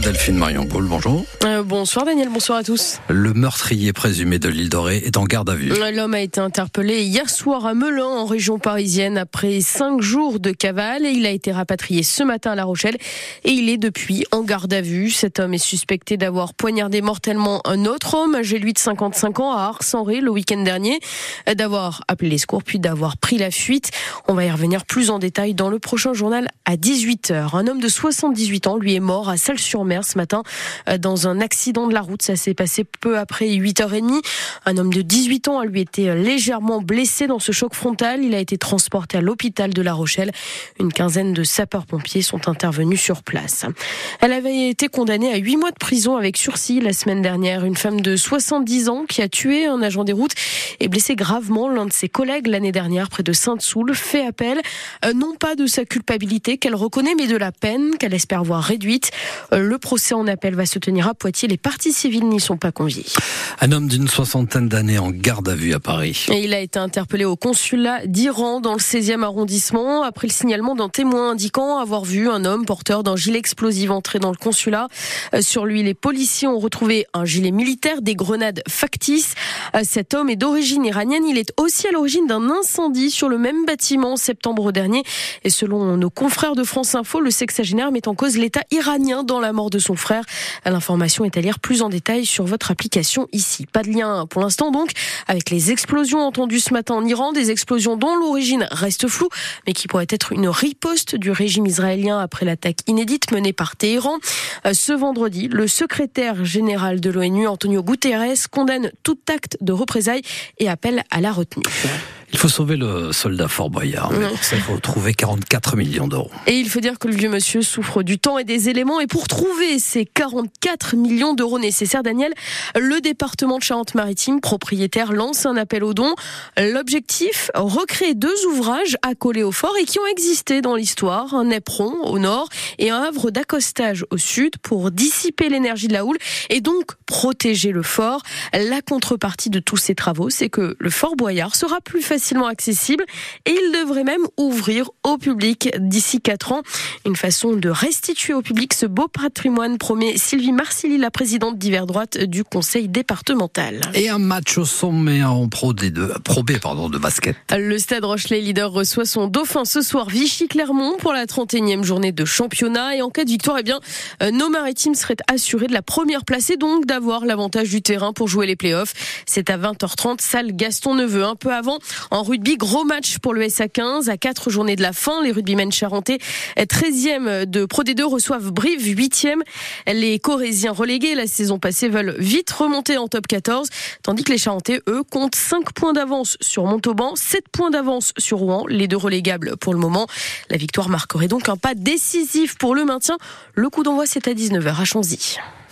Delphine Marion-Paul, bonjour. Bonsoir Daniel, bonsoir à tous. Le meurtrier présumé de l'île d'Orée est en garde à vue. L'homme a été interpellé hier soir à Melun, en région parisienne, après 5 jours de cavale. Et il a été rapatrié ce matin à La Rochelle et il est depuis en garde à vue. Cet homme est suspecté d'avoir poignardé mortellement un autre homme, âgé lui de 55 ans, à Ars-en-Ré le week-end dernier, d'avoir appelé les secours puis d'avoir pris la fuite. On va y revenir plus en détail dans le prochain journal à 18h. Un homme de 78 ans, lui, est mort à Salles-sur-Mer ce matin dans un accident de la route. Ça s'est passé peu après 8h30. Un homme de 18 ans a lui été légèrement blessé dans ce choc frontal. Il a été transporté à l'hôpital de La Rochelle. Une quinzaine de sapeurs-pompiers sont intervenus sur place. Elle avait été condamnée à 8 mois de prison avec sursis la semaine dernière. Une femme de 70 ans qui a tué un agent des routes et blessé gravement l'un de ses collègues l'année dernière près de Sainte-Soule fait appel, non pas de sa culpabilité qu'elle reconnaît, mais de la peine qu'elle espère voir réduite. Le procès en appel va se tenir à Poitiers. Les parties civiles n'y sont pas conviées. Un homme d'une 60aine d'années en garde à vue à Paris. Et il a été interpellé au consulat d'Iran dans le 16e arrondissement après le signalement d'un témoin indiquant avoir vu un homme porteur d'un gilet explosif entrer dans le consulat. Sur lui, les policiers ont retrouvé un gilet militaire, des grenades factices. Cet homme est d'origine iranienne. Il est aussi à l'origine d'un incendie sur le même bâtiment en septembre dernier. Et selon nos confrères de France Info, le sexagénaire met en cause l'État iranien dans la mort de son frère. L'information est à lire plus en détail sur votre application ici. Pas de lien pour l'instant donc avec les explosions entendues ce matin en Iran, des explosions dont l'origine reste floue, mais qui pourraient être une riposte du régime israélien après l'attaque inédite menée par Téhéran. Ce vendredi, le secrétaire général de l'ONU, Antonio Guterres, condamne tout acte de représailles et appelle à la retenue. Il faut sauver le soldat Fort Boyard, mais pour ça, il faut trouver 44 millions d'euros. Et il faut dire que le vieux monsieur souffre du temps et des éléments. Et pour trouver ces 44 millions d'euros nécessaires, Daniel, le département de Charente-Maritime, propriétaire, lance un appel aux dons. L'objectif, recréer 2 ouvrages accolés au fort et qui ont existé dans l'histoire. Un éperon au nord et un havre d'accostage au sud pour dissiper l'énergie de la houle et donc protéger le fort. La contrepartie de tous ces travaux, c'est que le Fort Boyard sera plus facilement accessible et il devrait même ouvrir au public d'ici 4 ans. Une façon de restituer au public ce beau patrimoine, promet Sylvie Marsili, la présidente d'Hiver Droite du conseil départemental. Et un match au sommet en Pro B de basket. Le Stade Rochelais leader reçoit son dauphin ce soir, Vichy-Clermont, pour la 31e journée de championnat. Et en cas de victoire, nos maritimes seraient assurés de la première place et donc d'avoir l'avantage du terrain pour jouer les playoffs. C'est à 20h30, salle Gaston Neveu. Un peu avant, en rugby, gros match pour le SA15 à 4 journées de la fin. Les rugbymen charentais, 13e de Pro D2, reçoivent Brive, 8e. Les Corésiens relégués la saison passée veulent vite remonter en top 14, tandis que les Charentais, eux, comptent 5 points d'avance sur Montauban, 7 points d'avance sur Rouen, les 2 relégables pour le moment. La victoire marquerait donc un pas décisif pour le maintien. Le coup d'envoi, c'est à 19h à Chanzy.